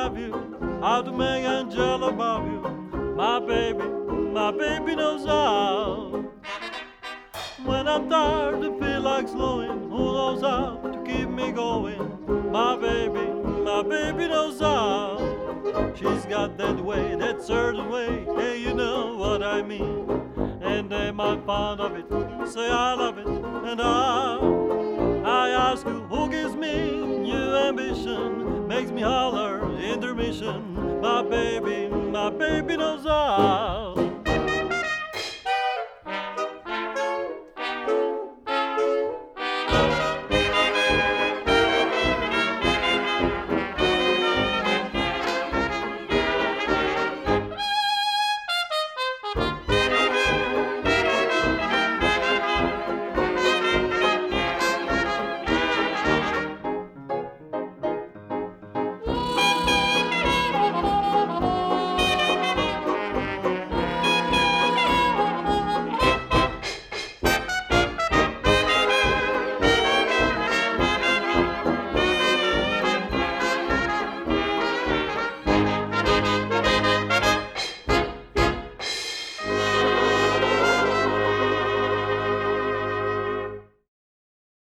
love you, how to make angel above you. My baby knows how. When I'm tired and feel like slowing, who knows how to keep me going? My baby knows how. She's got that way, that certain way, hey, you know what I mean. And am I fond of it? Say I love it, and I